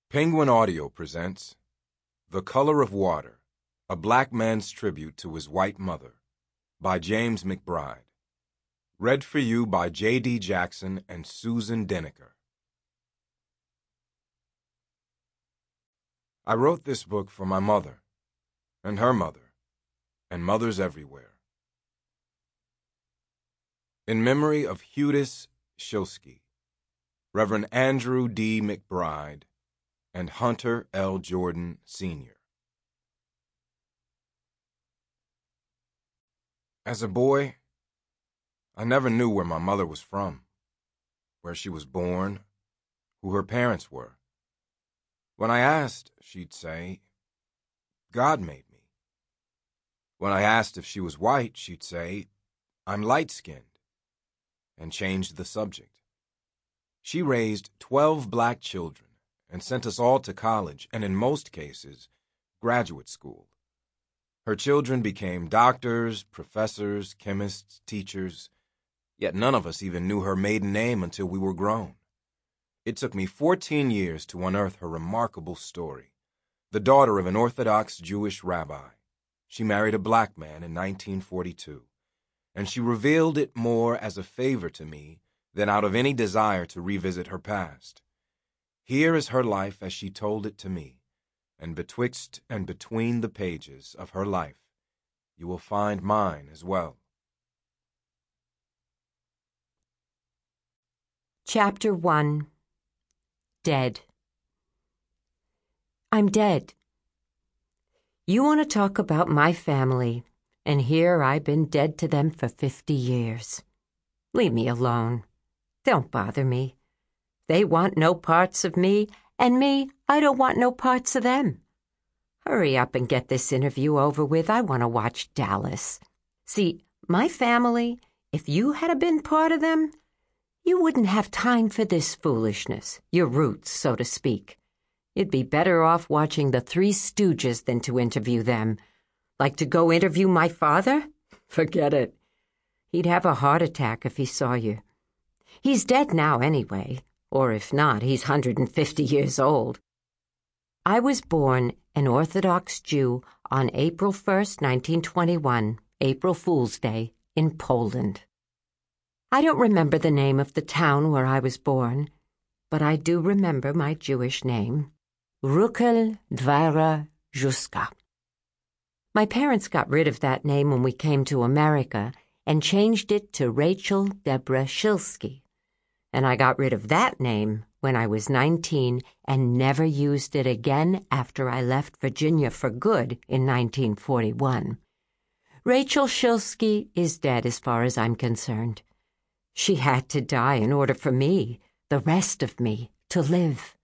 Penguin Audio presents The Color of Water, A Black Man's Tribute to His White Mother, by James McBride. Read for you by J.D. Jackson and Susan Denneker. I wrote this book for my mother, and her mother, and mothers everywhere. In memory of Hudis Shilsky, Reverend Andrew D. McBride, and Hunter L. Jordan, Sr. As a boy, I never knew where my mother was from, where she was born, who her parents were. When I asked, she'd say, "God made me." When I asked if she was white, she'd say, "I'm light-skinned," and changed the subject. She raised 12 black children and sent us all to college and, in most cases, graduate school. Her children became doctors, professors, chemists, teachers, yet none of us even knew her maiden name until we were grown. It took me 14 years to unearth her remarkable story. The daughter of an Orthodox Jewish rabbi, she married a black man in 1942, and she revealed it more as a favor to me than out of any desire to revisit her past. Here is her life as she told it to me, and betwixt and between the pages of her life, you will find mine as well. Chapter 1. Dead. I'm dead. You want to talk about my family, and here I've been dead to them for 50 years. Leave me alone. Don't bother me. They want no parts of me, and me, I don't want no parts of them. Hurry up and get this interview over with. I want to watch Dallas. See, my family, if you had been part of them, you wouldn't have time for this foolishness, your roots, so to speak. You'd be better off watching the Three Stooges than to interview them. Like to go interview my father? Forget it. He'd have a heart attack if he saw you. He's dead now anyway, or if not, he's 150 years old. I was born an Orthodox Jew on April 1st, 1921, April Fool's Day, in Poland. I don't remember the name of the town where I was born, but I do remember my Jewish name, Ruchel Dvara Juska. My parents got rid of that name when we came to America and changed it to Rachel Deborah Shilsky. And I got rid of that name when I was 19 and never used it again after I left Virginia for good in 1941. Rachel Shilsky is dead as far as I'm concerned. She had to die in order for me, the rest of me, to live.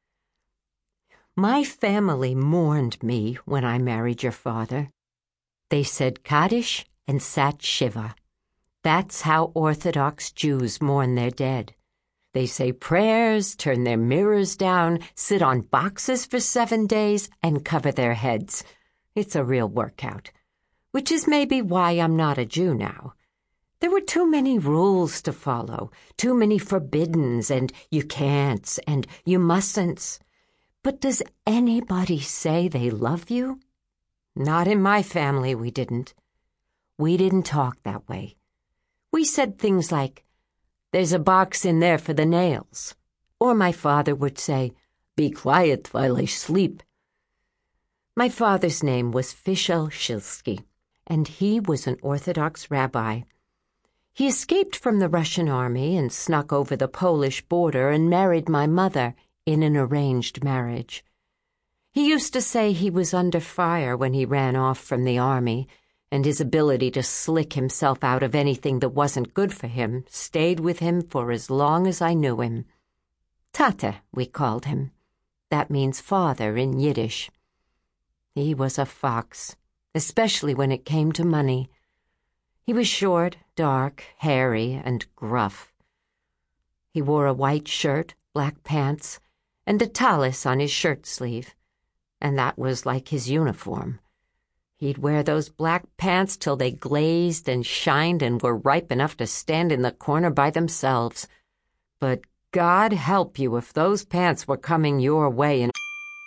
My family mourned me when I married your father. They said Kaddish and sat Shiva. That's how Orthodox Jews mourn their dead. They say prayers, turn their mirrors down, sit on boxes for 7 days, and cover their heads. It's a real workout, which is maybe why I'm not a Jew now. There were too many rules to follow, too many forbiddens, and you can'ts, and you mustn'ts. But does anybody say they love you? Not in my family, we didn't. We didn't talk that way. We said things like, "There's a box in there for the nails." Or my father would say, "Be quiet while I sleep." My father's name was Fischel Shilsky, and he was an Orthodox rabbi. He escaped from the Russian army and snuck over the Polish border and married my mother in an arranged marriage. He used to say he was under fire when he ran off from the army, and his ability to slick himself out of anything that wasn't good for him stayed with him for as long as I knew him. Tata, we called him. That means father in Yiddish. He was a fox, especially when it came to money. He was short, dark, hairy, and gruff. He wore a white shirt, black pants, and a tallis on his shirt sleeve, and that was like his uniform. He'd wear those black pants till they glazed and shined and were ripe enough to stand in the corner by themselves. But God help you if those pants were coming your way and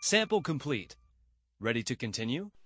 Sample complete. Ready to continue?